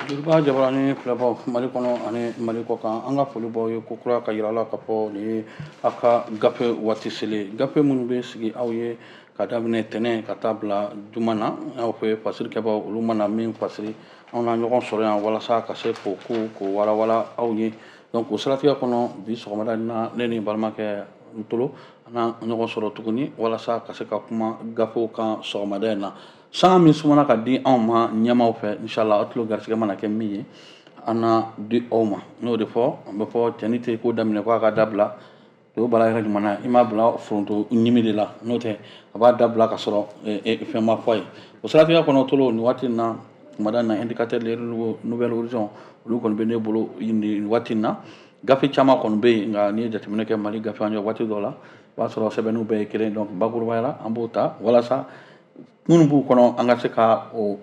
Joliba jabarani filɛbaw Mali kɔnɔ ani Mali kɔ kan an ka foli b'aw ye ko kura ka yira la ka fɔ nin ye aw ka gafe waati selen gafe minnu bɛ sigi aw ye ka daminɛ tɛnɛn ka taa bila juma na aw fɛ fasirikɛbaw olu mana min fasiri anw na ɲɔgɔn sɔrɔ yan walasa ka se k'o ko k'o walawala aw ye donc o siratigɛ kɔnɔ bi sɔgɔmada in na ne ni balimakɛ Ntolo an na ɲɔgɔn sɔrɔ tuguni walasa ka se ka kuma gafew kan sɔgɔmada in na sanga min sumana ka di anw ma ɲɛmaw fɛ inshallah aw tulo garisɛgɛ mana kɛ min ye an na di aw ma n'o de fɔ an bɛ fɔ cɛni tɛ ko daminɛ ko a ka dabila o bala yɛrɛ ɲuman i m'a bila foronto ɲimi de la n'o tɛ a b'a dabila ka sɔrɔ fɛn ma fɔ a ye o siratigɛ kɔnɔ Tolo nin waati in na kumada na indicateur de nouvelle horizon olu kɔni bɛ ne bolo nin waati in na gafe caman kɔni bɛ yen nka n'i ye jateminɛ kɛ Mali gafe an ye waati dɔ la o b'a sɔrɔ sɛbɛnniw bɛɛ ye kelen donc bakurubaya la an b'o ta walasa minnu b'u kɔnɔ an ka se ka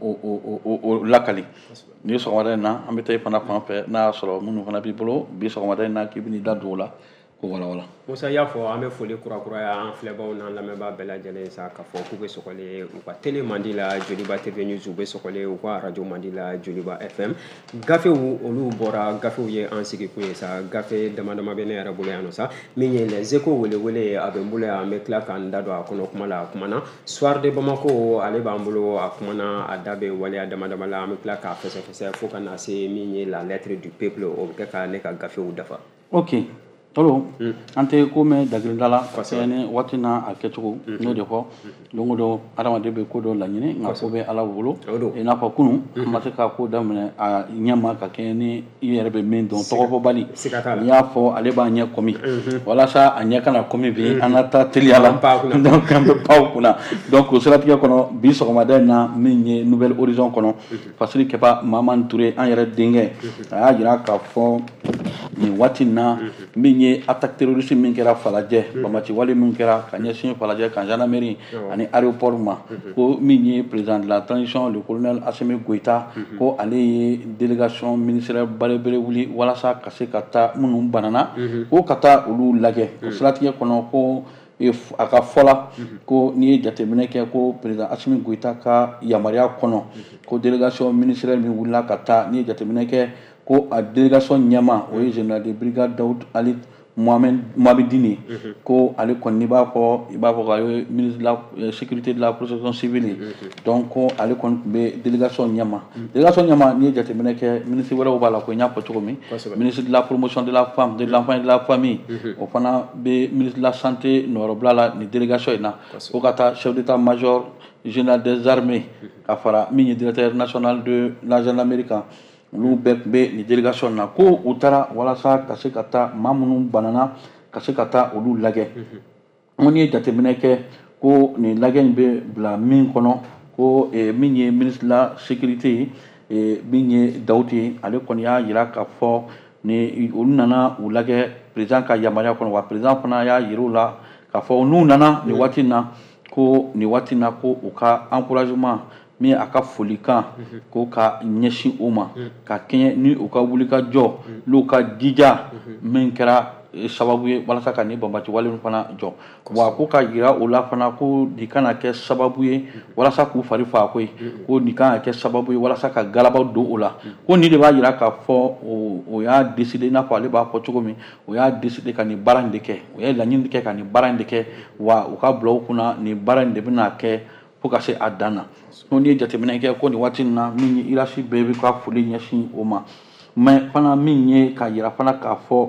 o lakali ni sɔgɔmada in na an bɛ taa i fana fan fɛ n'a y'a sɔrɔ minnu fana b'i bolo bi sɔgɔmada in na k'i bɛ n'i da don o la ko walawala. Musa y'a fɔ an bɛ foli kurakuraya an filɛbaw n'an lamɛnbaa bɛɛ lajɛlen sa k'a fɔ k'u bɛ sɔgɔlen u ka télé mandi la Joliba TV News u bɛ sɔgɔlen u ka radio mandi la Joliba FM gafew olu bɔra gafew ye an sigikun ye sa gafe dama dama bɛ ne yɛrɛ bolo yan nɔ sa min ye les échos welewele a bɛ n bolo yan an bɛ tila k'an da don a kɔnɔ kuma la a kumana soir de Bamako ale b'an bolo a kumana a da bɛ waleya dama dama la an bɛ tila k'a fɛsɛfɛsɛ fo ka na se min ye la lettre du peuple o bɛ kɛ ka ne ka gafew dafa. Ok. Tolo an tɛ ko mɛn dagirinda la parce que ni waati n'a a kɛcogo n'o de fɔ don o don adamaden bɛ ko dɔ laɲini nka ko bɛ Ala bolo i n'a fɔ kunun an ma se ka ko daminɛ a ɲɛma ka kɛ ni i yɛrɛ bɛ min dɔn tɔgɔfɔbali n'i y'a fɔ ale b'a ɲɛ kɔmi walasa a ɲɛ kana kɔmi bi an ka taa teliya la donc an bɛ pan o kunna donc o siratigɛ kɔnɔ bi sɔgɔmada in na min ye nouvelle horizon kɔnɔ fasirikɛba Mamani Ture an yɛrɛ denkɛ a y'a jira k'a fɔ nin waati in na min ye attaque terroriste min kɛra Falajɛ Bamaci wale min kɛra ka ɲɛsin Falajɛ kan gendarmerie ani aéroport ma ko min ye président de la transition le colonel Assimi Goïta ko ale ye délégation ministérielle belebele wuli walasa ka se ka taa minnu banana ko ka taa olu lajɛ o siratigɛ kɔnɔ ko a ka fɔla ko n'i ye jateminɛ kɛ ko président Assimi Goïta ka yamaruya kɔnɔ ko délégation ministérielle min wulila ka taa n'i ye jateminɛ kɛ ko a délégation ɲɛma o ye général de brigade Daoud Ali Mohamedine ko ale kɔni i b'a fɔ k'a ye ministre de la sécurité de la protection civile donc ko ale kɔni tun bɛ délégation ɲɛma n'i ye jateminɛ kɛ ministre wɛrɛw b'a la ko n y'a fɔ cogo min ministre de la promotion de la femme de l'enfant et de la famille o fana bɛ ministre de la santé nɔyɔrɔbila la nin délégation in na ko ka taa chef d'état major général des armées ka fara min ye directeur national de la gendarmerie kan olu bɛɛ tun bɛ nin délégation na ko u taara walasa ka se ka taa maa minnu banana ka se ka taa olu lajɛ n ye jateminɛ kɛ ko nin lajɛ in bɛ bila min kɔnɔ ko min ye ministre de la sécurité ye min ye Dawuti ye ale kɔni y'a jira k'a fɔ ni olu nana u lajɛ président ka yamaruya kɔnɔ wa président fana y'a jira u la k'a fɔ n'u nana nin waati in na ko u ka encouragement min a ka folikan ko ka ɲɛsin o ma ka kɛɲɛ ni u ka wulikajɔ n'u ka jija min kɛra sababu ye walasa ka ni Bamaci wale fana jɔ wa ko ka jira o la fana ko nin kana kɛ sababu ye walasa k'u fari fa ko ye ko nin kan ka kɛ sababu ye walasa ka galabaw don o la ko nin de b'a jira k'a fɔ o y'a décidé i n'a fɔ ale b'a fɔ cogo min o y'a décidé ka nin baara in de kɛ o ye laɲini kɛ ka nin baara in de kɛ wa u ka bila u kunna nin baara in de bɛna kɛ fo ka se a dan na n'o ni ye jateminɛ kɛ ko nin waati in na min ye irasi bɛɛ bɛ ka foli ɲɛsin o ma mais fana min ye ka yira fana k'a fɔ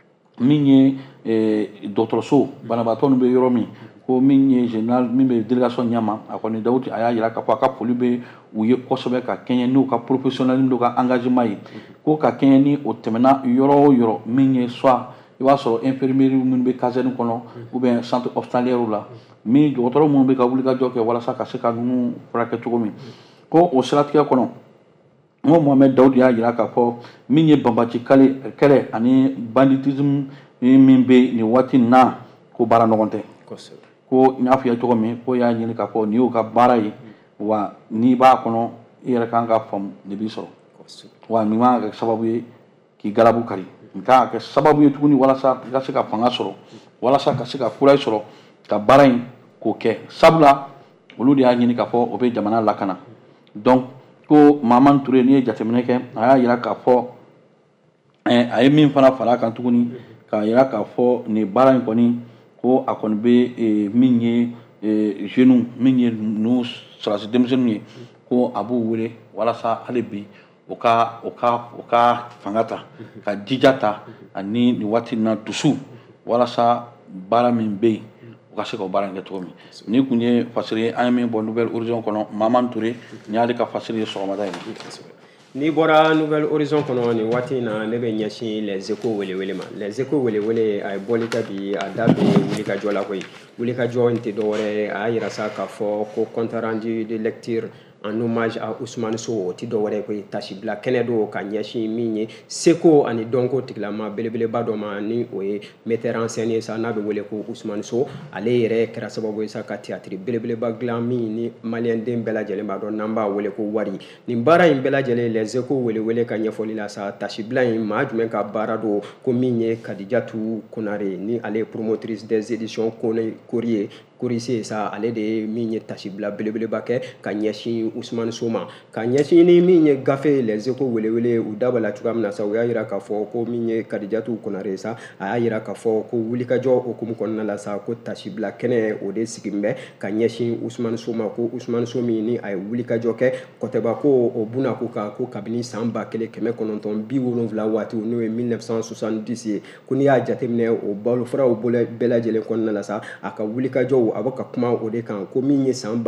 min ye dɔgɔtɔrɔso banabaatɔ ninnu bɛ yɔrɔ min ko min ye général min bɛ délégation ɲɛma a kɔni Dawuti a y'a jira k'a fɔ a ka foli bɛ u ye kosɛbɛ ka kɛɲɛ n'u ka professionnalisme n'u ka engagement ye ko ka kɛɲɛ ni o tɛmɛna yɔrɔ o yɔrɔ min ye soit i b'a sɔrɔ infirmière minnu bɛ caserne kɔnɔ ou bien centre hospitalière la min dɔgɔtɔrɔ minnu bɛ ka wulikajɔ kɛ walasa ka se ka ninnu furakɛ cogo min ko o siratigɛ kɔnɔ n ko Mohamed Dawudi y'a jira k'a fɔ min ye Bamaci kɛlɛ ani banditisme min bɛ nin waati in na ko baara nɔgɔn tɛ ko n y'a f'i ye cogo min ko y'a ɲini k'a fɔ nin y'u ka baara ye wa n'i b'a kɔnɔ i yɛrɛ kan ka faamu de b'i sɔrɔ wa nin ma kɛ sababu ye k'i galabu kari nin kan ka kɛ sababu ye tuguni walasa i ka se ka fanga sɔrɔ walasa ka se ka courage sɔrɔ ka baara in k'o kɛ sabula olu de y'a ɲini k'a fɔ o bɛ jamana lakana donc ko Maman Touré ni ye jateminɛ kɛ a y'a yira k'a fɔ a ye min fana fara kan tuguni k'a yira k'a fɔ nin baara in kɔni ko a kɔni bɛ min ye jeunes min ye ninnu sɔrɔdasi denmisɛnninw ye ko a b'u wele walasa hali bi o ka fanga ta ka jija ta ani nin waati in na dusu walasa baara min bɛ yen u ka se ka baara in kɛ cogo min ni kun ye fasiri an ye min bɔ Nouvelle Horizon kɔnɔ Maman Touré ni y'ale ka fasiri ye sɔgɔmada in na. N'i bɔra Nouvelle Horizon kɔnɔ nin waati in na ne bɛ ɲɛsin Les Échos welewele ma. Les Échos welewele a ye bɔli kɛ bi a da bɛ wulikajɔ la koyi wulikajɔ in tɛ dɔwɛrɛ ye a y'a yira sa k'a fɔ ko compte rendu de lecture en hommage à Ousmane Sow o tɛ dɔwɛrɛ ye tasibila kɛnɛ do ka ɲɛsin min ye seko ani dɔnko tigilama belebeleba dɔ ma ni o ye metteur en scène ye sa n'a bɛ wele ko Ousmane Sow ale yɛrɛ kɛra sababu ye sa ka théâtre belebeleba dilan min ni maliyɛnden bɛɛ lajɛlen b'a dɔn n'an b'a wele ko wari nin baara in bɛɛ lajɛlen Les Échos welewele ka ɲɛfɔli la sa tasibila in maa jumɛn ka baara do ko min ye Kadijatu Konare ni ale ye promotrice des éditions Kori ye sa ale de ye min ye tasibila belebeleba kɛ ka ɲɛsin Ousmane Sow ma ka ɲɛsin ni min ye gafe Les Échos welewele u da b'a la cogoya min na sa u y'a yira k'a fɔ ko min ye Kadijatu Konare sa a y'a yira k'a fɔ ko wulikajɔ okumu kɔnɔna la sa ko tasibila kɛnɛ o de sigilen bɛ ka ɲɛsin Ousmane Sow ma ko Ousmane Sow min ni a ye wulikajɔ kɛ kɔtɛba ko o buna ko kan ko kabini san 1970 waati n'o ye 1970 ye ko n'i y'a jateminɛ o balofaraw bɛɛ lajɛlen kɔnɔna la sa a ka wulikajɔw a bɛ ka kuma o de kan ko min ye san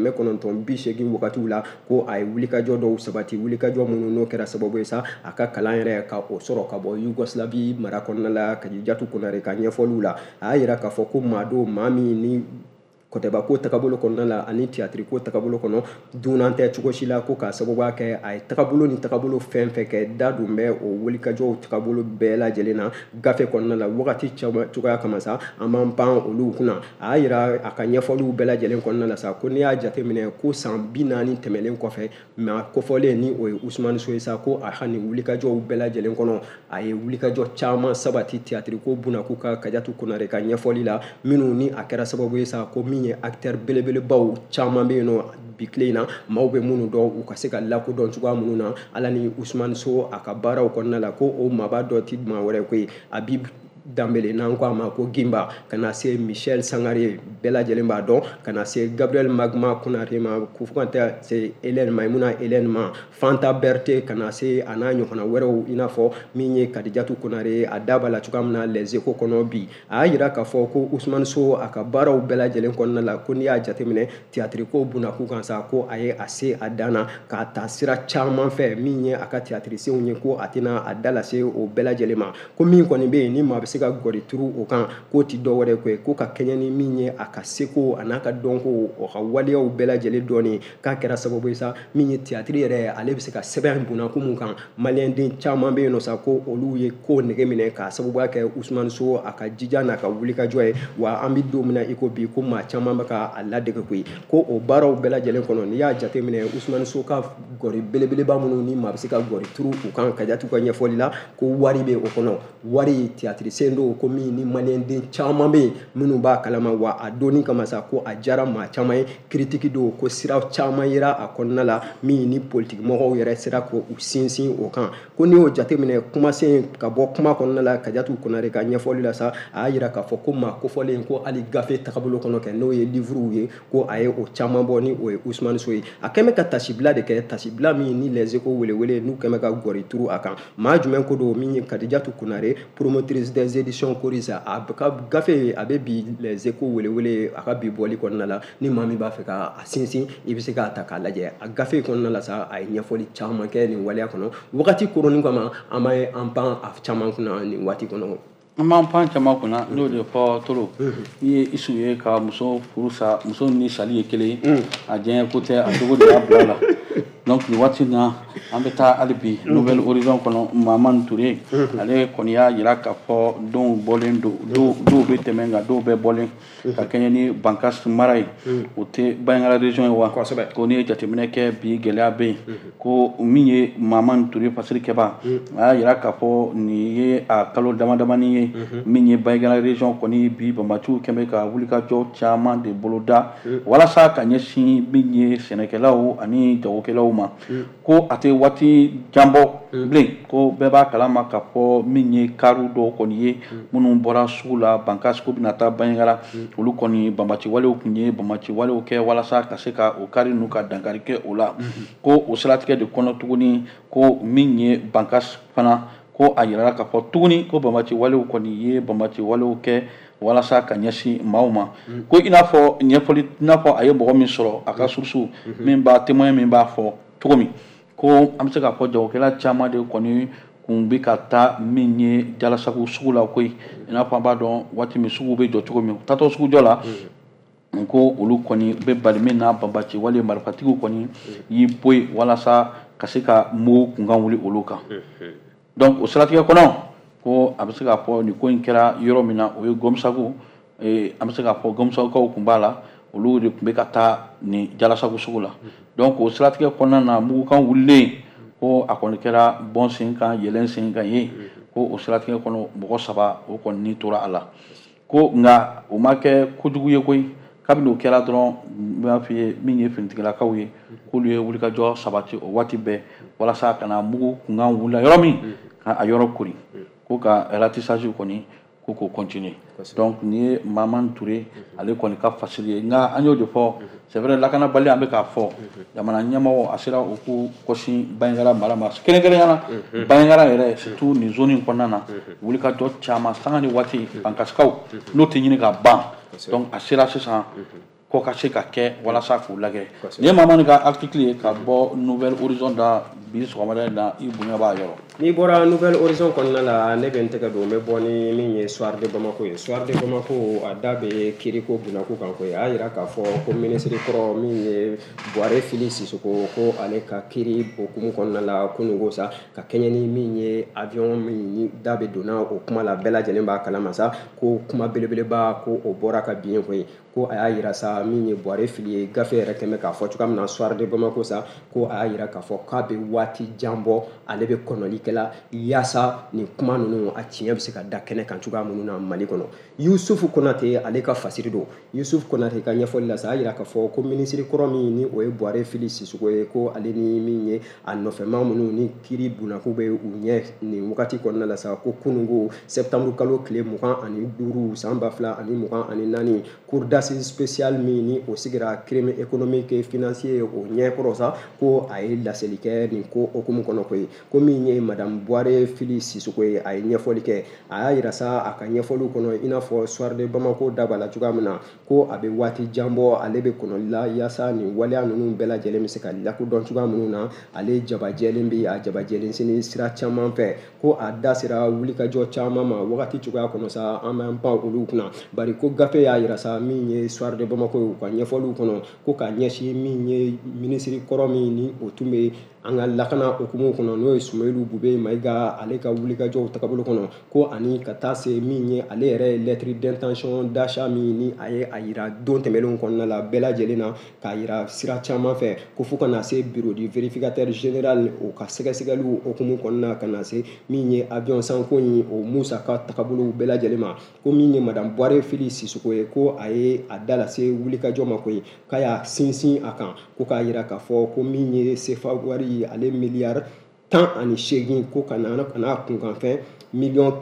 1980 wagatiw la ko a ye wulikajɔ dɔw sabati wulikajɔ minnu n'o kɛra sababu ye sa a ka kalan yɛrɛ ka o sɔrɔ ka bɔ Yougoslavie mara kɔnɔna la Kadijatu Konare ka ɲɛfɔliw la a y'a yira k'a fɔ ko maa min ni kɔtɛba ko tagabolo kɔnɔna la ani théâtre ko tagabolo kɔnɔ dunan tɛ cogo si la ko k'a sababuya kɛ a ye tagabolo ni tagabolo fɛn fɛn kɛ da dun bɛ o wulikajɔw tagabolo bɛɛ lajɛlen na gafe kɔnɔna la wagati caman cogoya kama sa an b'an pan olu kunna a y'a yira a ka ɲɛfɔliw bɛɛ lajɛlen kɔnɔna la sa ko n'i y'a jateminɛ ko san 40 tɛmɛlen kɔfɛ mais a kofɔlen ni o ye Ousmane Sow ye sa ko a ka nin wulikajɔw bɛɛ lajɛlen kɔnɔ a ye wulikajɔ caman sabati théâtre ko Bunaku ka Kadijatu Konare ka ɲɛfɔli la minnu ni a kɛra sababu ye sa ko min ye acteur belebelebaw caman bɛ yen nɔ bi tile in na maaw bɛ minnu dɔn u ka se ka lakodɔn cogoya minnu na ala ni Ousmane Sow a ka baaraw kɔnɔna la ko o maaba dɔ tɛ maa wɛrɛ ko ye Habib Dambele n'an ko a ma ko Gimba ka na se Michel Sangare bɛɛ lajɛlen b'a dɔn ka na se Gabriel Magma Konare ma fo ka taa se Maimouna Hélène ma Fanta Berté ka na se a n'a ɲɔgɔnna wɛrɛw i n'a fɔ min ye Kadijatu Konare a da b'a la cogoya min na Les Échos kɔnɔ bi a y'a yira k'a fɔ ko Ousmane Sow a ka baaraw bɛɛ lajɛlen kɔnɔna la ko n'i y'a jateminɛ théâtre ko Bunaku kan sa ko a ye a se a dan na k'a ta sira caman fɛ min ye a ka théâtre senw ye ko a tɛna a da lase o bɛɛ lajɛlen ma ko min kɔni bɛ yen ni maa bɛ se ka gɔri turu o kan k'o ti dɔwɛrɛ ko ye ko ka kɛɲɛ ni min ye a ka seko a n'a ka dɔnko o ka waleyaw bɛɛ lajɛlen dɔɔni k'a kɛra sababu ye sa min ye théâtre yɛrɛ ale bɛ se ka sɛbɛn Bunaku mun kan maliyɛnden caman bɛ yen nɔ sa ko olu ye ko nege minɛ k'a sababuya kɛ Ousmane Sow a ka jija n'a ka wulikajɔ ye wa an bɛ don min na i ko bi ko maa caman bɛ ka a ladege koyi ko o baaraw bɛɛ lajɛlen kɔnɔ n'i y'a jateminɛ Ousmane Sow ka gɔri belebeleba minnu ni maa bɛ se ka gɔri turu u kan Kadijatu ka ɲɛfɔli la ko wari bɛ o kɔnɔ wari théâtre sen do ko min ni maliyɛnden caman bɛ yen minnu b'a kalama wa a donni kama sa ko a diyara maa caman ye critique do ko sira caman yera a kɔnɔna la min ni politique mɔgɔw yɛrɛ sera ko u sinsin o kan ko n'i y'o jateminɛ kumasen ka bɔ kuma kɔnɔna la Kadijatu Konare ka ɲɛfɔli la sa a y'a yira k'a fɔ ko maa kofɔlen ko hali gafe tagabolo kɔnɔ kɛ n'o ye livrew ye ko a ye o caman bɔ ni o ye Ousmane Sow ye a kɛn bɛ ka tasibila de kɛ tasibila min ni Les Échos welewele n'u kɛn bɛ ka gɔri turu a kan maa jumɛn ko don min ye Kadijatu Konare promotrice des éditions Kori sa a ka gafe a bɛ bi Les Échos welewele a ka bi bɔli kɔnɔna la ni maa min b'a fɛ ka a sinsin i bɛ se k'a ta k'a lajɛ a gafe kɔnɔna la sa a ye ɲɛfɔli caman kɛ nin waleya kɔnɔ wagati koronin kama an bɛ an pan a caman kunna nin waati kɔnɔ an b'an pan caman kunna n'o de fɔ Tolo i ye Isu ye ka muso furu sa muso ni sali ye kelen ye a diɲɛ ko tɛ a cogo de y'a bila la donc nin waati in na an bɛ taa hali bi Nouvelle Horizon kɔnɔ Maman Touré ale kɔni y'a yira k'a fɔ denw bɔlen don dɔw bɛ tɛmɛ nka dɔw bɛ bɔlen ka kɛɲɛ ni Bankas mara ye o tɛ Bandiagara région ye wa ko n'i ye jateminɛ kɛ bi gɛlɛya bɛ yen ko min ye Maman Touré fasirikɛba a y'a yira k'a fɔ nin ye a kalo damadamanin ye min ye Bandiagara région kɔni bi banbatigiw kɛn bɛ ka wulikajɔ caman de boloda walasa ka ɲɛsin min ye sɛnɛkɛlaw ani jagokɛlaw ma ko ate wati jambo blen ko bɛɛ b'a kalama ka fɔ min ye karu dɔw kɔni ye minnu bɔra sugu la bankas ko bɛna taa Banɲangara olu kɔni banbaci walew tun ye banbaci walew kɛ walasa ka se ka o kari n'u ka dankari kɛ o la ko o siratigɛ de kɔnɔ tuguni ko min ye bankas fana ko a yirala ka fɔ tuguni ko banbaci walew kɔni ye banbaci walew kɛ walasa ka ɲɛsin maaw ma ko i n'a fɔ ɲɛfɔli i n'a fɔ a ye mɔgɔ min sɔrɔ a ka source min b'a témoin min b'a fɔ cogo min ko an bɛ se k'a fɔ jagokɛla caman de kɔni kun bɛ ka taa min ye Jalasago sugu la koyi i n'a fɔ an b'a dɔn waati min sugu bɛ jɔ cogo min tatɔ sugujɔ la ko olu kɔni bɛ bali min na banbaci wale marifatigiw kɔni y'i bɔ yen walasa ka se ka mugu kunkan wuli olu kan donc o siratigɛ kɔnɔ ko a bɛ se k'a fɔ nin ko in kɛra yɔrɔ min na o ye Gomusagu an bɛ se k'a fɔ Gomusagukaw kun b'a la olu de tun bɛ ka taa nin Jalasago sugu la donc o siratigɛ kɔnɔna na mugukan wulilen ko a kɔni kɛra bɔn sen kan yɛlɛn sen kan ye ko o siratigɛ kɔnɔ mɔgɔ 3 o kɔni tora a la ko nka o ma kɛ kojugu ye koyi kabini o kɛra dɔrɔn n b'a f'i ye min ye finitigilakaw ye k'olu ye wulikajɔ sabati o waati bɛɛ walasa ka na mugu kunkan wulila yɔrɔ min ka a yɔrɔ kori ko ka ratissage kɔni ko k'o continuer donc nin ye Mamani Ture ale kɔni ka fasili ye nka an y'o de fɔ c'est vrai lakanabali an bɛ k'a fɔ jamana ɲɛmɔgɔ a sera o k'u kɔsi Banɲangara mara ma kɛrɛnkɛrɛnnenya la Banɲangara yɛrɛ surtout nin zone in kɔnɔna na wulikajɔ caman sanga ni waati bankasikaw n'o tɛ ɲini ka ban donc a sera sisan ko ka se ka kɛ walasa k'u lagɛ nin ye Mamani ka article ye ka bɔ Nouvelle Horizon da bi sɔgɔmada in na i bonya b'a yɔrɔ n'i bɔra Nouvelle Horizon kɔnɔna la ne bɛ n tɛgɛ don n bɛ bɔ ni min ye Soir de Bamako ye Soir de Bamako a da bɛ kiriko bunako kan koyi a y'a jira k'a fɔ ko minisiri kɔrɔ min ye Buware Fili Sisoko ko ale ka kiri hukumu kɔnɔna la kununko sa ka kɛɲɛ ni min ye avion min da bɛ donna o kuma la bɛɛ lajɛlen b'a kalama sa ko kuma belebeleba ko o bɔra ka bin koyi ko a y'a jira sa min ye Buware Fili ye gafe yɛrɛ kɛmɛ k'a fɔ cogoya min na Soir de Bamako sa ko a y'a jira k'a fɔ k'a bɛ waati jan bɔ ale bɛ kɔnɔli kɛla yaasa nin kuma ninnu a tiɲɛ bɛ se ka da kɛnɛ kan cogoya minnu na Mali kɔnɔ Yusufu Konate ale ka fasiri don Yusufu Konate ka ɲɛfɔli la sa a y'a jira k'a fɔ ko minisiri kɔrɔ min ni o ye Buware Fili Sisoko ye ko ale ni min ye a nɔfɛmaa minnu ni kiri bunako bɛ u ɲɛ nin wagati kɔnɔna la sa ko kununko septembre kalo tile 25 san 2024 cour d'assises spéciale min ni o sigira crime économique et financier o ɲɛkɔrɔ sa ko a ye laseli kɛ nin ko okumu kɔnɔ koyi ko min ye madame Buware Fili Sisoko ye a ye ɲɛfɔli kɛ a y'a jira sa a ka ɲɛfɔliw kɔnɔ i n'a fɔ Soir de Bamako da b'a la cogoya min na ko a bɛ waati jan bɔ ale bɛ kɔnɔli la yaasa nin waleya ninnu bɛɛ lajɛlen bɛ se ka lakodɔn cogoya minnu na ale jabajɛlen bɛ a jabajɛlen sini sira caman fɛ ko a da sera wulikajɔ caman ma wagati cogoya kɔnɔ sa an b'an pan olu kunna bari ko gafe y'a jira sa min ye Soir de Bamako ye u ka ɲɛfɔliw kɔnɔ ko ka ɲɛsin min ye minisiri kɔrɔ min ni o tun bɛ an ka lakana hukumu kɔnɔ n'o ye Sumailu Bube Mayiga ale ka wulikajɔw tagabolo kɔnɔ ko ani ka taa se min ye ale yɛrɛ ye lettre d'intention d'achat min ni a ye a yira don tɛmɛnlenw kɔnɔna la bɛɛ lajɛlen na k'a yira sira caman fɛ ko fo ka na se bureau du vérificateur général o ka sɛgɛsɛgɛliw hukumu kɔnɔna ka na se min ye avion sanko in o musaka tagabolow bɛɛ lajɛlen ma ko min ye madame Buware Fili Sisoko ye ko a ye a da lase wulikajɔ ma koyi k'a y'a sinsin a kan ko k'a yira k'a fɔ ko min ye CFA wari ale miliyari 18 ko ka n'a kunkanfɛn miliyɔn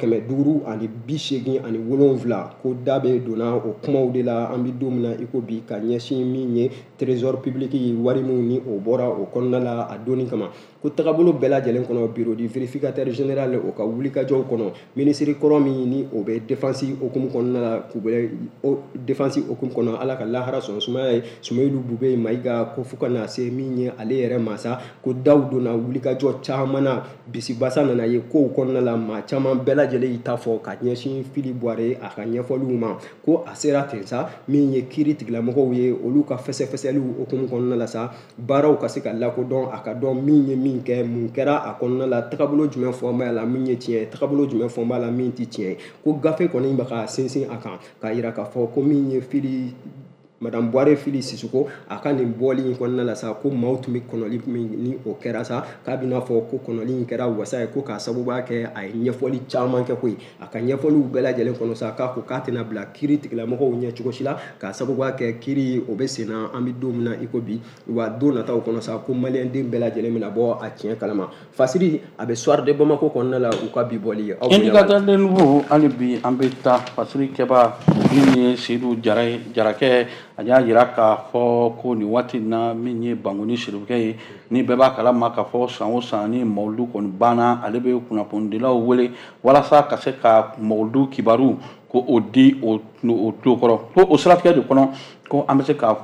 587 ko da bɛ donna o kumaw de la an bɛ don min na i ko bi ka ɲɛsin min ye trésor public ye wari min ni o bɔra o kɔnɔna la a donni kama ko tagabolo bɛɛ lajɛlen kɔnɔ bureau du vérificateur général o ka wulikajɔw kɔnɔ minisiri kɔrɔ min ni o bɛ défense hukumu kɔnɔna la k'u bɛ défense hukumu kɔnɔ ala ka lahara sɔn sumaya ye Sumailu Bube Mayiga ko fo ka na se min ye ale yɛrɛ masa ko daw donna wulikajɔ caman na bisibasa nana ye kow kɔnɔna la maa caman bɛɛ lajɛlen y'i ta fɔ ka ɲɛsin Fili Buware a ka ɲɛfɔliw ma ko a sera ten sa min ye kiiri tigilamɔgɔw ye olu ka fɛsɛfɛsɛliw hukumu kɔnɔna la sa baaraw ka se ka lakodɔn a ka dɔn min ye min kɛ mun kɛra a kɔnɔna la tagabolo jumɛn fɔn b'a la min ye tiɲɛ ye tagabolo jumɛn fɔn b'a la min tɛ tiɲɛ ye ko gafe kɔni bɛ ka sinsin a kan k'a jira k'a fɔ ko min ye madame Boire Fili Sissoko aka nin bɔli in kɔnɔna la sa ko maaw tun bɛ kɔnɔli min ni o kɛra sa k'a bɛna fɔ ko kɔnɔli in kɛra wasa ye ko k'a sababuya kɛ a ye ɲɛfɔli caman kɛ koyi a ka ɲɛfɔliw bɛɛ lajɛlen kɔnɔ sa k'a ko k'a tɛna bila kiiri tigilamɔgɔw ɲɛ cogo si la k'a sababuya kɛ kiiri o bɛ sen na an bɛ don min na i ko bi wa don nataw kɔnɔ sa ko maliyɛnden bɛɛ lajɛlen bɛna bɔ a tiɲɛ kalama Fasiri a bɛ soir de Bamako kɔnɔna la u ka bi bɔli ye. Indicateur de nouveau hali bi an bɛ taa Fasiri kɛba min ye Seydou Jarakɛ a y'a jira k'a fɔ ko nin waati na min ye Bangoni Serifukɛ ye ni bɛɛ b'a kalama k'a fɔ san o san ni Mawuludu kɔni banna ale bɛ kunnafonidilaw wele walasa ka se ka Mawuludu kibaru ko o di o tulo kɔrɔ ko o siratigɛ de kɔnɔ ko an bɛ se k'a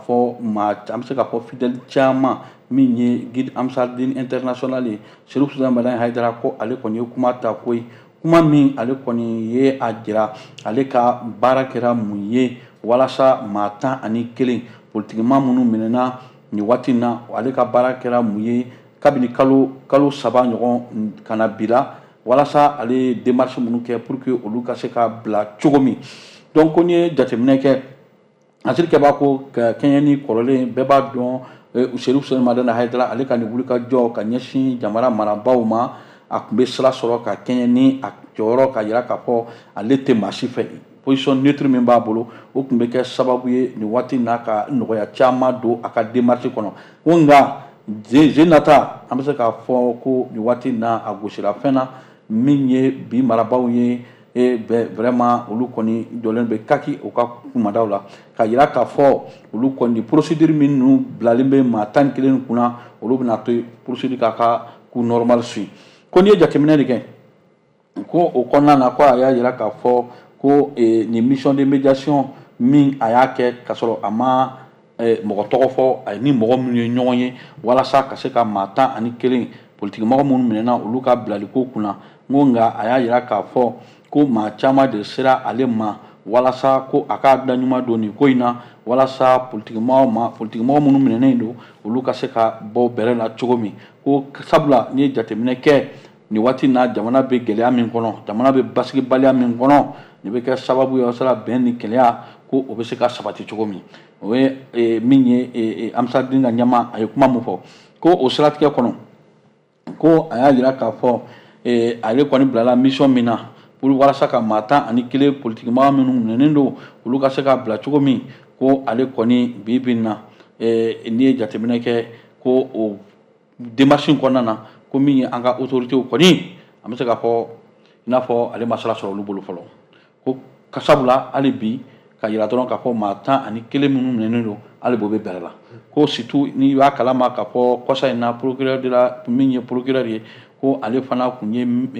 fɔ fidèle caman min ye guide Amsaddin international ye Cherif Suzanne Balayi Haidara ko ale kɔni ye kuma ta koyi kuma min ale kɔni ye a jira ale ka baara kɛra mun ye walasa maa 11 politikima minnu minɛna nin waati na ale ka baara kɛra mun ye kabini kalo 3 ɲɔgɔn kana bila walasa ale ye démarche minnu kɛ pour que olu ka se ka bila cogo min donc ko n'i ye jateminɛ kɛ Asiri Kɛba ko ka kɛɲɛ ni kɔrɔlen bɛɛ b'a dɔn Cherif Suzanne Balayi Haidara ale ka nin wulikajɔ ka ɲɛsin jamana marabaaw ma a tun bɛ sira sɔrɔ ka kɛɲɛ ni a jɔyɔrɔ ka jira k'a fɔ ale tɛ maa si fɛ position neutre min b'a bolo o tun bɛ kɛ sababu ye nin waati n'a ka nɔgɔya caman don a ka démarche kɔnɔ ko nka je nata an bɛ se k'a fɔ ko nin waati n'a a gosira fɛn na min ye bi marabaaw ye vraiment olu kɔni jɔlen bɛ kaki u ka kumadaw la ka jira k'a fɔ olu kɔni procédure minnu bilalen bɛ maa 11 kunna olu bɛna to procédure k'a ka ku normal suit ko n'i ye jateminɛ de kɛ ko o kɔnɔna na ko a y'a jira k'a fɔ ko nin mission de médiation min a y'a kɛ k'a sɔrɔ a ma mɔgɔ tɔgɔ fɔ a ni mɔgɔ minnu ye ɲɔgɔn ye walasa ka se ka maa 11 politikimɔgɔ minnu minɛna olu ka bilaliko kunna ngo nka a y'a jira k'a fɔ ko maa caman de sera ale ma walasa ko a ka daɲuman don nin ko in na walasa politikimɔgɔ minnu minɛnen don olu ka se ka bɔ bɛrɛ la cogo min ko sabula n'i ye jateminɛ kɛ nin waati na jamana bɛ gɛlɛya min kɔnɔ jamana bɛ basigibaliya min kɔnɔ nin bɛ kɛ sababu ye walasa bɛn ni kɛlɛya ko o bɛ se ka sabati cogo min o ye min ye Amsaddin ka ɲɛmaa a ye kuma min fɔ ko o siratigɛ kɔnɔ ko a y'a jira k'a fɔ ale kɔni bilala mission min na pour walasa ka maa 11 politikimɔgɔ minnu minɛnen don olu ka se ka bila cogo min ko ale kɔni bi na n'i ye jateminɛ kɛ ko o démarche kɔnɔna na ko min ye an ka autorité kɔni an bɛ se k'a fɔ i n'a fɔ ale ma sira sɔrɔ olu bolo fɔlɔ ko sabula hali bi ka yira dɔrɔn k'a fɔ maa 11 minnu minɛnen don hali b'o bɛ bɛrɛ la ko surtout n'i b'a kalama k'a fɔ kɔsa in na procureur de la min ye procureur ye ko ale fana kun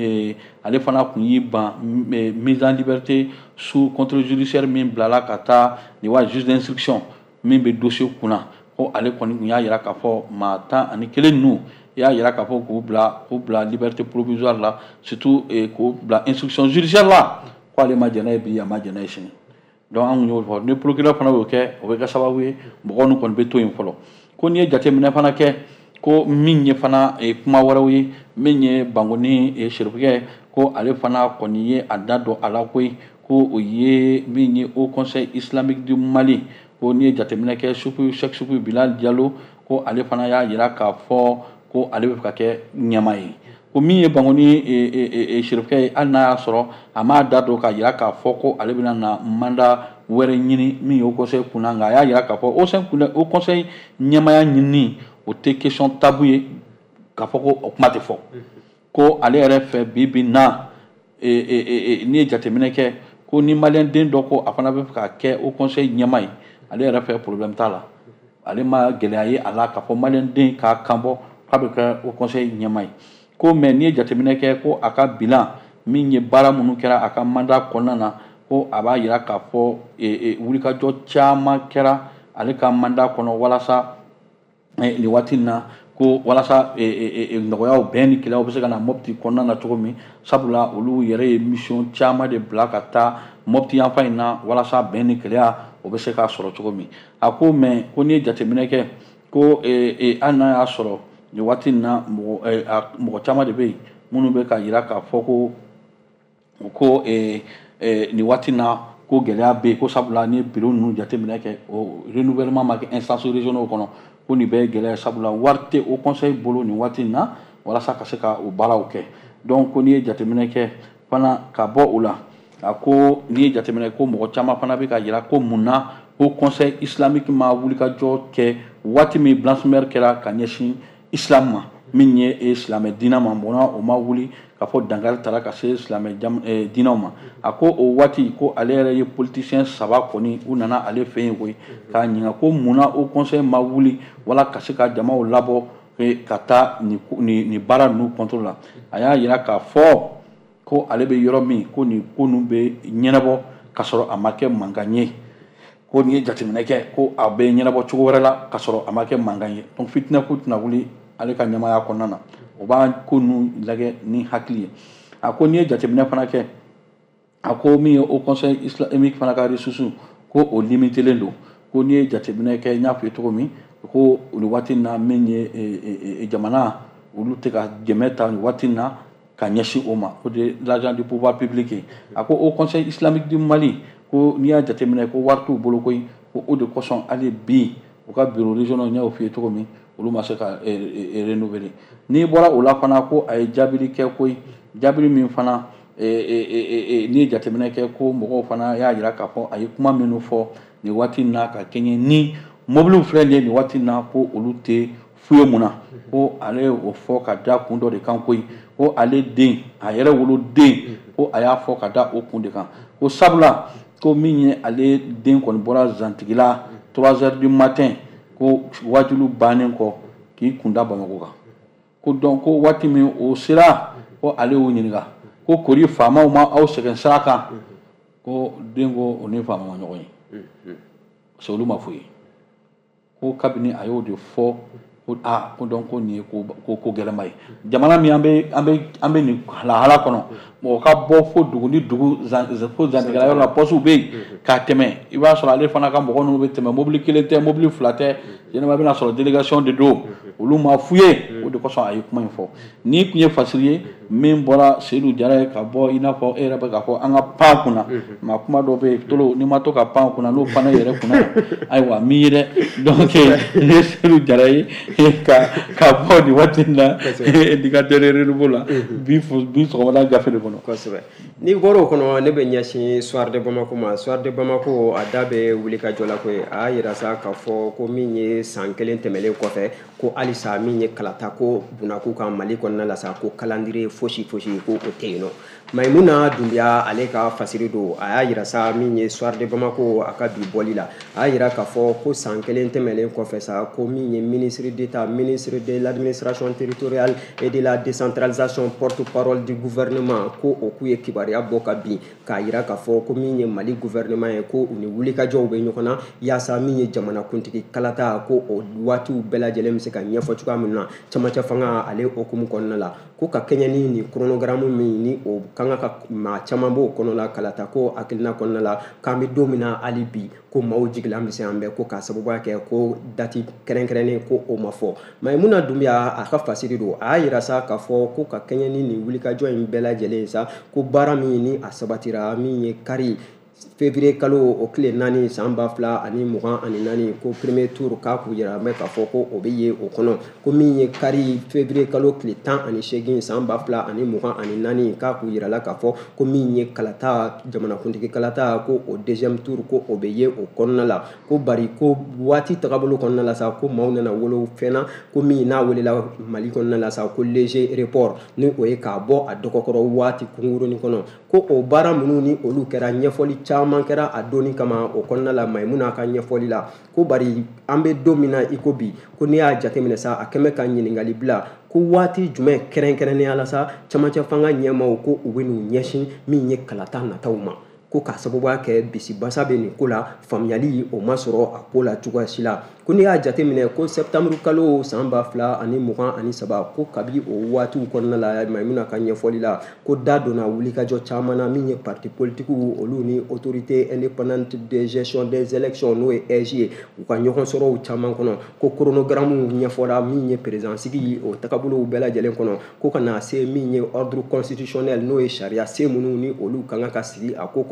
yi ban mise en liberté sous contrôle judiciaire min bilala ka taa nin wa juge d'instruction min bɛ dossier kunna ko ale kɔni kun y'a jira k'a fɔ maa 11 ninnu i y'a jira k'a fɔ k'u bila liberté provisoire la surtout k'u bila instruction judiciaire la ko ale ma jɛn n'a ye bi a ma jɛn n'a ye sini donc an kun y'o fɔ ni procureur fana y'o kɛ o bɛ kɛ sababu ye mɔgɔw ninnu kɔni bɛ to yen fɔlɔ ko n'i ye jateminɛ fana kɛ ko min ye fana kuma wɛrɛw ye min ye Bangoni Serifukɛ ko ale fana kɔni ye a da don a la koyi ko o ye min ye Haut Conseil Islamique du Mali ko n'i ye jateminɛ kɛ Cheikh Supu Bilal Diallo ko ale fana y'a jira k'a fɔ ko ale bɛ fɛ ka kɛ ɲɛmaa ye ko min ye Bangoni Serifukɛ ye hali n'a y'a sɔrɔ a m'a da don k'a jira k'a fɔ ko ale bɛna na mandat wɛrɛ ɲini min ye Haut Conseil kunna nka a y'a jira k'a fɔ Haut Conseil ɲɛmaaya ɲinini o tɛ question tabou ye k'a fɔ ko o kuma tɛ fɔ ko ale yɛrɛ fɛ bi na n'i ye jateminɛ kɛ ko ni maliyɛnden dɔ ko a fana bɛ fɛ ka kɛ Haut Conseil ɲɛmaa ye ale yɛrɛ fɛ problème t'a la ale ma gɛlɛya ye a la k'a fɔ maliyɛnden k'a kanbɔ k'a bɛ kɛ Haut Conseil ɲɛmaa ye ko mais n'i ye jateminɛ kɛ ko a ka bilan min ye baara minnu kɛra a ka mandat kɔnɔna na ko a b'a jira k'a fɔ wulikajɔ caman kɛra ale ka mandat kɔnɔ walasa nin waati na ko walasa nɔgɔyaw bɛn ni kɛlɛyaw bɛ se ka na Mopti kɔnɔna na cogo min sabula olu yɛrɛ ye mission caman de bila ka taa Mopti yanfan in na walasa bɛn ni kɛlɛya o bɛ se k'a sɔrɔ cogo min a ko mais ko n'i ye jateminɛ kɛ ko hali n'a y'a sɔrɔ nin waati na mɔgɔ caman de bɛ yen minnu bɛ ka jira k'a fɔ ko nin waati na ko gɛlɛya bɛ ko sabula ni bureau ninnu jateminɛ kɛ o renouvellement ma kɛ instance régionaux kɔnɔ ko nin bɛɛ ye gɛlɛya sabula wari tɛ o conseil bolo nin waati in na walasa ka se ka o baaraw kɛ donc ko n'i ye jateminɛ kɛ fana ka bɔ o la a ko n'i ye jateminɛ ko mɔgɔ caman fana bɛ ka yira ko mun na ko conseil islamique ma wulikajɔ kɛ waati min Blanchimère kɛra ka ɲɛsin islam ma min ye silamɛ diinɛ ma mun na o ma wuli ka fɔ dankari taara ka se silamɛ diinɛw ma a ko o waati ko ale yɛrɛ ye politicien 3 kɔni u nana ale fɛ yen koyi k'a ɲininka ko mun na o conseil ma wuli wala ka se ka jamaw labɔ ka taa nin baara ninnu contrôle la a y'a yira k'a fɔ ko ale bɛ yɔrɔ min ko nin ko ninnu bɛ ɲɛnabɔ ka sɔrɔ a ma kɛ mankan ye ko nin ye jateminɛ kɛ ko a bɛ ɲɛnabɔ cogo wɛrɛ la ka sɔrɔ a ma kɛ mankan ye donc fitinɛ ko tɛna wuli ale ka ɲɛmaaya kɔnɔna na o b'a ko ninnu lajɛ ni hakili ye a ko n'i ye jateminɛ fana kɛ a ko min ye o conseil islamique fana ka ressources ko o limitelen don ko n'i ye jateminɛ kɛ n y'a f'i ye cogo min ko nin waati in na min ye jamana olu tɛ ka dɛmɛ ta nin waati in na ka ɲɛsin o ma o de l'argent du pouvoir public ye a ko o conseil islamique du Mali ko n'i y'a jateminɛ ko wari t'u bolo koyi ko o de kosɔn hali bi u ka bureau régionaux n y'o f'i ye cogo min olu ma se ka renouveler n'i bɔra o la fana ko a ye jaabili kɛ koyi jaabili min fana n'i ye jateminɛ kɛ ko mɔgɔw fana y'a yira k'a fɔ a ye kuma minnu fɔ nin waati in na ka kɛɲɛ ni mobiliw filɛ nin ye nin waati in na ko olu tɛ foyi mun na ko ale y'o fɔ ka da kun dɔ de kan koyi ko ale den a yɛrɛ woloden ko a y'a fɔ ka da o kun de kan ko sabula ko min ye ale den kɔni bɔra zantigila 3 heures du matin ko wajulu bannen kɔ k'i kunda Bamakɔ kan ko donc ko waati min o sera ko ale y'o ɲininka ko kori faamaw ma aw sɛgɛn sira kan ko den ko o ni faama ma ɲɔgɔn ye parce que olu ma foyi ko kabini a y'o de fɔ ko ko donc ko nin ye ko gɛlɛma ye jamana min an bɛ nin lahala kɔnɔ mɔgɔ ka bɔ fo dugu ni dugu fo zantigɛla yɔrɔ la poste bɛ yen k'a tɛmɛ i b'a sɔrɔ ale fana ka mɔgɔ ninnu bɛ tɛmɛ mobili kelen tɛ mobili 2 tɛ généralement bɛna sɔrɔ délégation de don olu ma f'u ye o de kosɔn a ye kuma in fɔ n'i tun ye fasiri ye min bɔra Seydou Jara ye ka bɔ i n'a fɔ e yɛrɛ bɛ k'a fɔ an ka pan kunna maa kuma dɔ bɛ yen tolo n'i ma to ka pan kunna n'o panna yɛrɛ kunna ayiwa min ye dɛ donc ne ye Seydou Jara ye ka bɔ nin waati in na indicateur renouveau la bi sɔgɔmada gafe de kɔnɔ kosɛbɛ n'i bɔra o kɔnɔ ne bɛ ɲɛsin Soir de Bamako ma Soir de Bamako a da bɛ wuli ka jɔ la koyi a y'a yira sa k'a fɔ ko min ye san 1 tɛmɛlen kɔfɛ ko halisa min ye kalata ko bunako kan Mali kɔnɔna la sa ko calendrier fosi ko o tɛ yen nɔ Maïmouna Doumbia ale ka fasiri don a y'a yira sa min ye Soir de Bamako a ka bi bɔli la a y'a yira k'a fɔ ko san 1 tɛmɛlen kɔfɛ sa ko min ye ministre d'État ministre de l'administration territoriale et de la décentralisation porte-parole du gouvernement ko o k'u ye kibaruya bɔ ka bin k'a yira k'a fɔ ko min ye Mali gouvernement ye ko u ni wulikajɔw bɛ ɲɔgɔn na yaasa min ye jamanakuntigi kalata ko o waatiw bɛɛ lajɛlen bɛ se ka ɲɛfɔ cogoya min na camancɛ fanga ale hukumu kɔnɔna la ko ka kɛɲɛ ni chronogramme min ni o kan ka maa caman b'o kɔnɔ la kalata ko hakilina kɔnɔna la k'an bɛ don min na hali bi ko maaw jigilan bɛ se an bɛɛ ko k'a sababuya kɛ ko dati kɛrɛnkɛrɛnnen ko o ma fɔ Maïmouna Doumbia a ka fasiri don a y'a yira sa k'a fɔ ko ka kɛɲɛ ni wulikajɔ in bɛɛ lajɛlen sa ko baara min ni a sabatira min ye kari février kalo o tile 4 san 2024 ko premier tour k'a k'u yira mɛ k'a fɔ ko o bɛ ye o kɔnɔ ko min ye kari février kalo tile 18 san 2024 k'a k'u yira la k'a fɔ ko min ye kalata jamanakuntigi kalata ko o deuxième tour ko o bɛ ye o kɔnɔna la ko bari ko waati tagabolo kɔnɔna la sa ko maaw nana wolo fɛnna ko min n'a welela Mali kɔnɔna la sa ko léger report ni o ye k'a bɔ a dɔgɔkɔrɔ waati kunkurunin kɔnɔ ko o baara minnu ni olu kɛra ɲɛfɔli caman kɛra a donni kama o kɔnɔna la Maïmouna ka ɲɛfɔli la ko bari an bɛ don min na i ko bi ko n'i y'a jateminɛ sa a kɛmɛ ka ɲininkali bila ko waati jumɛn kɛrɛnkɛrɛnnenya la sa camancɛ fanga ɲɛmaaw ko u bɛ n'u ɲɛsin min ye kalata nataw ma ko k'a sababuya kɛ bisibasa bɛ nin ko la faamuyali o ma sɔrɔ a ko la cogoya si la ko n'i y'a jateminɛ ko septembre kalo san 2023 ko kabi o waatiw kɔnɔna la Maïmouna ka ɲɛfɔli la ko da donna wulikajɔ caman na min ye parti politiques olu ni autorité indépendante de gestion des élections n'o ye EJ ye u ka ɲɔgɔn sɔrɔw caman kɔnɔ ko chronogramme ɲɛfɔra min ye président sigi o tagabolow bɛɛ lajɛlen kɔnɔ ko ka na se min ye ordre constitutionnel n'o ye sariya se minnu ni olu kan ka sigi a ko kɔnɔ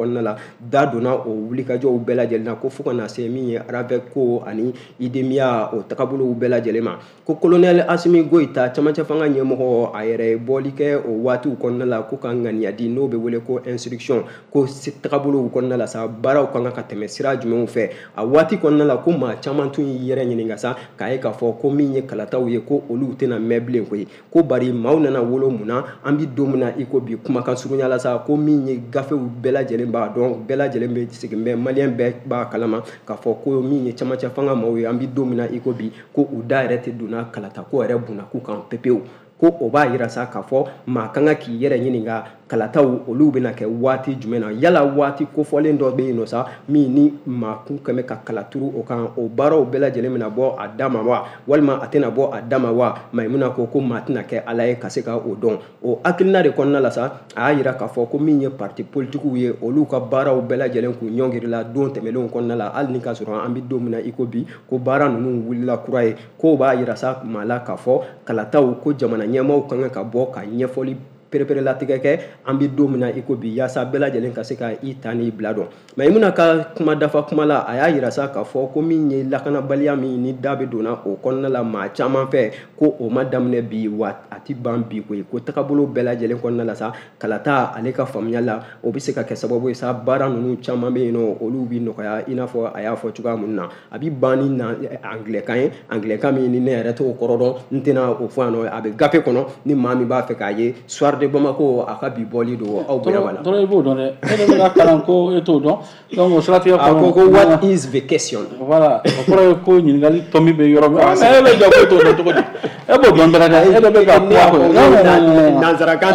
kɔnɔna la da donna o wulikajɔw bɛɛ lajɛlen na ko fo ka na se min ye avec ko ani idemiya o tagabolow bɛɛ lajɛlen ma ko colonel Asimi Goita camancɛ fanga ɲɛmɔgɔ a yɛrɛ bɔli kɛ o waatiw kɔnɔna la ko ka ŋaniya di n'o bɛ wele ko instruction ko tagabolow kɔnɔna la sa baaraw kan ka tɛmɛ sira jumɛnw fɛ a waati kɔnɔna la ko maa caman tun y'i yɛrɛ ɲininka sa k'a ye k'a fɔ ko min ye kalataw ye ko olu tɛna mɛn bilen koyi ko bari maaw nana wolo mun na an bi don min na i ko bi kumakan surunya la sa ko min ye gafew bɛɛ lajɛlen b'a dɔn bɛɛ lajɛlen bɛ segin bɛ maliyɛn bɛɛ b'a kalama k'a fɔ ko min ye camancɛ fanga maaw ye an bi don min na i ko bi ko u da yɛrɛ tɛ donna kalata ko yɛrɛ bunna k'u kan pepewu ko o b'a yira sa k'a fɔ maa kan ka k'i yɛrɛ ɲininka kalataw olu bɛna kɛ waati jumɛn na yala waati kofɔlen dɔ bɛ yen nɔ sa min ni maa kun kɛmɛ ka kalaturu o kan o baaraw bɛɛ lajɛlen bɛna bɔ a da ma wa walima a tɛna bɔ a da ma wa Mayimuna ko maa tɛna kɛ ala ye ka se ka o dɔn o hakilina de kɔnɔna la sa a y'a yira k'a fɔ ko min ye parti politikiw ye olu ka baaraw bɛɛ lajɛlen k'u ɲɔngirila don tɛmɛlenw kɔnɔna la hali ni ka sɔrɔ an bɛ don min na i ko bi ko baara ninnu wulila kura ye ko b'a yira sa maa la k'a fɔ kalataw ko jamana ɲɛmaaw kan ka bɔ ka ɲɛfɔli perepere latigɛ kɛ an bɛ don min na i ko bi yaasa bɛɛ lajɛlen ka se ka i ta n'i bila dɔn Mayimuna ka kuma dafa kuma la a y'a yira sa k'a fɔ ko min ye lakanabaliya min ni da bɛ donna o kɔnɔna la maa caman fɛ ko o ma daminɛ bi wa a ti ban bi koyi ko tagabolo bɛɛ lajɛlen kɔnɔna la sa kalata ale ka faamuya la o bɛ se ka kɛ sababu ye sa baara ninnu caman bɛ yen nɔ olu bɛ nɔgɔya i n'a fɔ a y'a fɔ cogoya min na a bɛ ban ni angilɛkan ye angilɛkan min ni ne yɛrɛ t'o kɔrɔ dɔn n tɛna o fɔ yan nɔ a bɛ gafe kɔnɔ ni maa min b'a fɛ k'a ye soir de Bamako a ka bi bɔli don aw bonya wala dɔrɔn i b'o dɔn dɛ e de bɛ ka kalan ko e t'o dɔn donc o siratigɛ kɔnɔ ko what is vacation voilà o kɔrɔ ye ko ɲininkali tɔmi bɛ yɔrɔ min mais e bɛ jɔ ko e t'o dɔn cogo di e b'o dɔn dɔrɔn dɛ e de bɛ ka kuma ko nanzarakan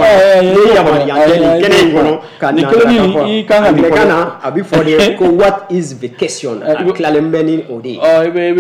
ni yamaruya tɛ nin kɛnɛ in kɔnɔ ka nanzarakan fɔ i kan ka nin fɔ a bɛ fɔ de ko what is vacation a tilalen bɛ ni o de ye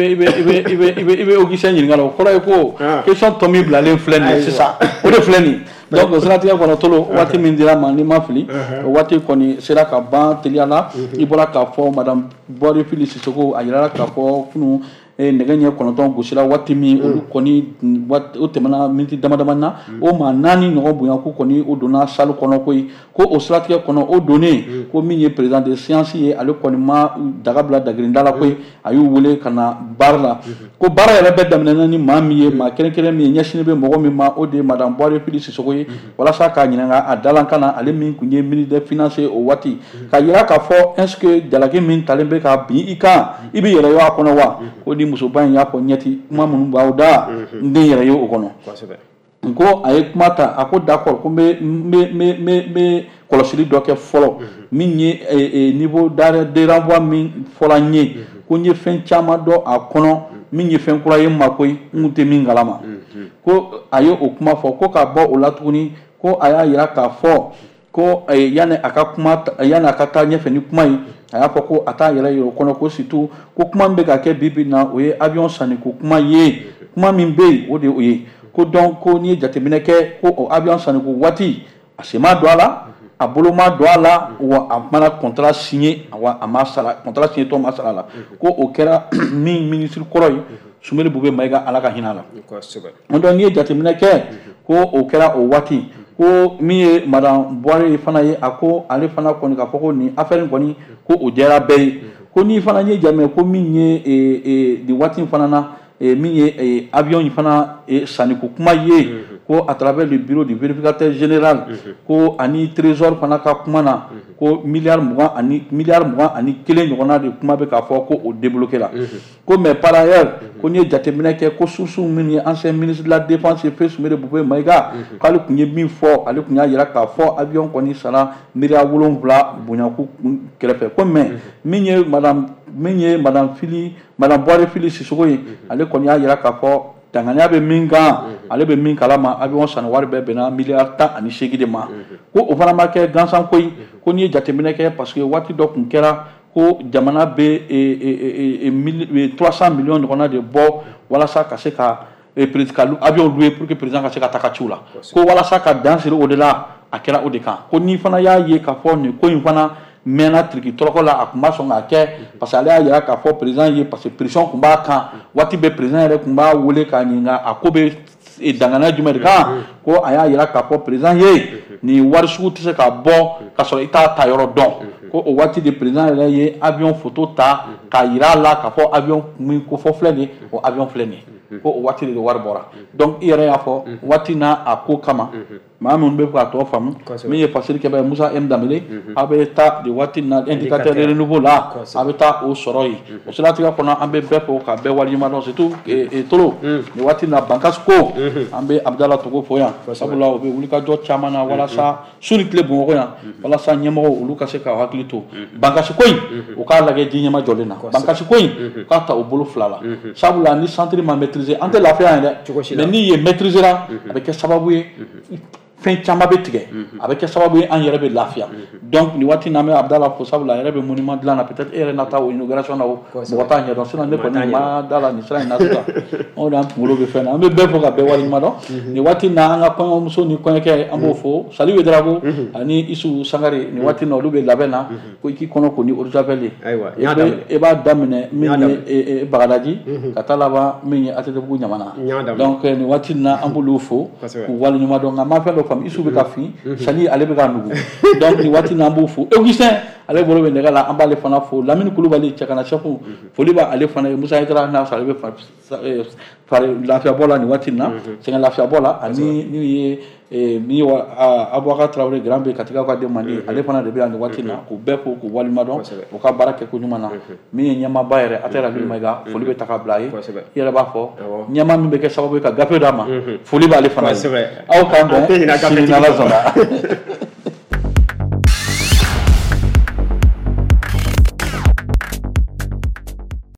i bɛ Augustin ɲininkali o kɔrɔ ye ko question tɔmi bilalen filɛ nin ye sisan o de filɛ nin donc o siratigɛ kɔnɔ tolo waati min dira ma ni ma fili o waati kɔni sera ka ban teliya la i bɔra k'a fɔ madame Bɔri Fili Sisoko a yirala k'a fɔ kunu nɛgɛ ɲɛ 9 gosira waati min olu kɔni o tɛmɛna miniti damadama na o maa 4 ɲɔgɔn bonya ko kɔni o donna salle kɔnɔ koyi ko o siratigɛ kɔnɔ o donnen ko min ye président de séance ye ale kɔni ma daga bila dagirinda la koyi a y'u wele ka na baara la ko baara yɛrɛ bɛɛ daminɛna ni maa min ye maa kɛrɛnkɛrɛn min ye ɲɛsinen bɛ mɔgɔ min ma o de ye madame Bɔri Fili Sisoko ye walasa k'a ɲininka a dalankan na ale min tun ye ministre des finances o waati k'a yira k'a fɔ est ce que jalaki min talen bɛ k'a bin i kan i bɛ yɛrɛ ye a kɔnɔ wa ko ni musoba in y'a fɔ ɲɛti kuma minnu b'aw da n den yɛrɛ ye o kɔnɔ ko a ye kuma ta a ko d'accord ko n bɛ kɔlɔsili dɔ kɛ fɔlɔ min ye niveau de renvoi min fɔla n ye ko n ye fɛn caman dɔn a kɔnɔ min ye fɛn kura ye n ma koyi n tun tɛ min kalama ko a ye o kuma fɔ ko ka bɔ o la tuguni ko a y'a yira k'a fɔ ko yanni a ka taa ɲɛfɛ ni kuma ye a y'a fɔ ko a t'a yɛrɛ ye o kɔnɔ ko surtout ko kuma min bɛ ka kɛ bi na o ye avion sanniko kuma ye kuma min bɛ yen o de o ye ko donc ko n'i ye jateminɛ kɛ ko o avion sanniko waati a sen ma don a la a bolo ma don a la wa a mana contrat signé wa a ma sara contrat signé tɔ ma sara la ko o kɛra min ministre kɔrɔ ye Sumeli Bube Mayiga ala ka hinɛ a la donc n'i ye jateminɛ kɛ ko o kɛra o waati ko min ye madame Bɔri fana ye a ko ale fana kɔni k'a fɔ ko nin affaire in kɔni ko o diyara bɛɛ ye ko n'i fana ye jateminɛ ko min ye nin waati in fana na min ye avion in fana sanniko kuma ye ko à travers le bureau du vérificateur général ko ani trésor fana ka kuma na ko miliyari 20 ani kelen ɲɔgɔnna de kuma bɛ k'a fɔ ko o débloqué la ko mais par ailleurs ko n'i ye jateminɛ kɛ ko source min ye ancien ministre de la défense Feu Sumare Bube Mayiga k'ale tun ye min fɔ ale tun y'a yira k'a fɔ avion kɔni sara miliyari 7 bonyaku kɛrɛfɛ ko mais min ye madame Bɔri Fili Sisoko ye ale kɔni y'a yira k'a fɔ danganiya bɛ min kan ale bɛ min kalama avion sanni wari bɛɛ bɛnna miliyari 18 de ma ko o fana ma kɛ gansan koyi ko n'i ye jateminɛ kɛ parce que waati dɔ tun kɛra ko jamana bɛ 300 millions ɲɔgɔnna de bɔ walasa ka se ka avion louer pour que président ka se ka taga ciw la ko walasa ka dan siri o de la a kɛra o de kan ko n'i fana y'a ye k'a fɔ nin ko in fana mɛnna tiriki tɔrɔkɔ la a tun b'a sɔn k'a kɛ parce que ale y'a yira k'a fɔ président ye parce que pression tun b'a kan waati bɛɛ président yɛrɛ tun b'a wele k'a ɲininka a ko bɛ dangana jumɛn de kan ko a y'a yira k'a fɔ président ye ni wari sugu tɛ se ka bɔ ka sɔrɔ i t'a ta yɔrɔ dɔn ko o waati de président yɛrɛ ye avion photo ta k'a yira a la k'a fɔ avion min ko fɔ filɛ nin o avion filɛ nin ko o waati de wari bɔra donc i yɛrɛ y'a fɔ waati n'a a ko kama maa minnu bɛ k'a tɔ faamu min ye fasiri kɛbɛ Musa M Dambele a bɛ taa de waati na indicateur de renouveau la a bɛ taa o sɔrɔ yen o siratigɛ kɔnɔ an bɛ bɛɛ fɔ ka bɛɛ waleɲuman dɔn surtout Tolo nin waati na Bankasi ko an bɛ Abdala Togo fo yan sabula o bɛ wulikajɔ caman na walasa su ni tile Bamakɔ yan walasa ɲɛmɔgɔw olu ka se ka hakili to Bankasi ko in u k'a lajɛ ji ɲɛma jɔlen na Bankasi ko in u k'a ta o bolo fila la sabula ni centre ma maîtriser an tɛ lafiya yan dɛ mais n'i ye maîtriser la a bɛ kɛ sababu ye fɛn caman bɛ tigɛ a bɛ kɛ sababu ye an yɛrɛ bɛ lafiya donc nin waati n'an bɛ Abdala fo sabula a yɛrɛ bɛ monument dilan na peut-être e yɛrɛ na taa o inauguration na o mɔgɔ t'a ɲɛdɔn sinon ne kɔni ma da la nin sira in na sisan anw de an kunkolo bɛ fɛn na an bɛ bɛɛ fɔ ka bɛɛ waleɲuman dɔn nin waati na an ka kɔɲɔmuso ni kɔɲɔkɛ an b'o fo Saliu Darako ani Isu Sangare nin waati na olu bɛ labɛn na ko i k'i kɔnɔ ko ni eau de javel ye e b'a daminɛ min ye Bagadaji ka taa laban min ye Atetebugu Ɲamana donc nin waati na an b'olu fo k'u waleɲuman dɔn nka n ma fɛn dɔ faamu Isu bɛ ka fin Sali ale bɛ ka nugu donc nin waati n'an b'o fo Augustin ale bolo bɛ nɛgɛ la an b'ale fana fo Lamini Kulubali cɛkana chef foli b'a ale fana ye Musa Hayidara n'a sɔrɔ ale bɛ fari lafiyabɔ la nin waati na sɛgɛn lafiyabɔ la ani min ye Aboubacar Traoré Grand B Katikaw ka den mandi ale fana de bɛ yan nin waati na k'u bɛɛ fo k'u waleɲuman dɔn u ka baara kɛ ko ɲuman na min ye ɲɛmaaba yɛrɛ a tɛ Mayiga foli bɛ ta ka bila a ye i yɛrɛ b'a fɔ ɲɛmaa min bɛ kɛ sababu ye ka gafe d'a ma foli b'ale fana ye aw k'an bɛn sini n'Ala sɔnna